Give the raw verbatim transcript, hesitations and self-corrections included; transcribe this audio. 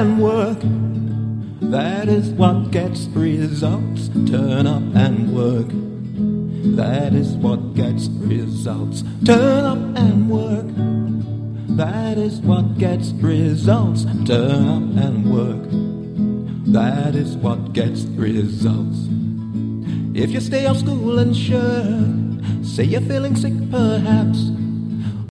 and work. That is what gets results. Turn up and work. That is what gets results. Turn up and work. That is what gets results. Turn up and work. That is what gets results. If you stay off school and shirk, say you're feeling sick perhaps,